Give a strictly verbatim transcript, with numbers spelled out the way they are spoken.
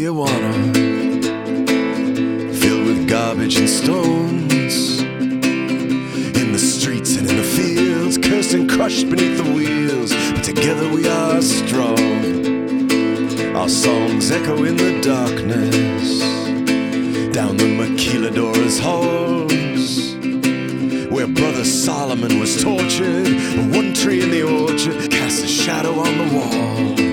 marijuana filled with garbage and stones. In the streets and in the fields, cursed and crushed beneath the wheels, but together we are strong. Our songs echo in the darkness down the maquiladoras halls, where Brother Solomon was tortured, and one tree in the orchard cast a shadow on the wall.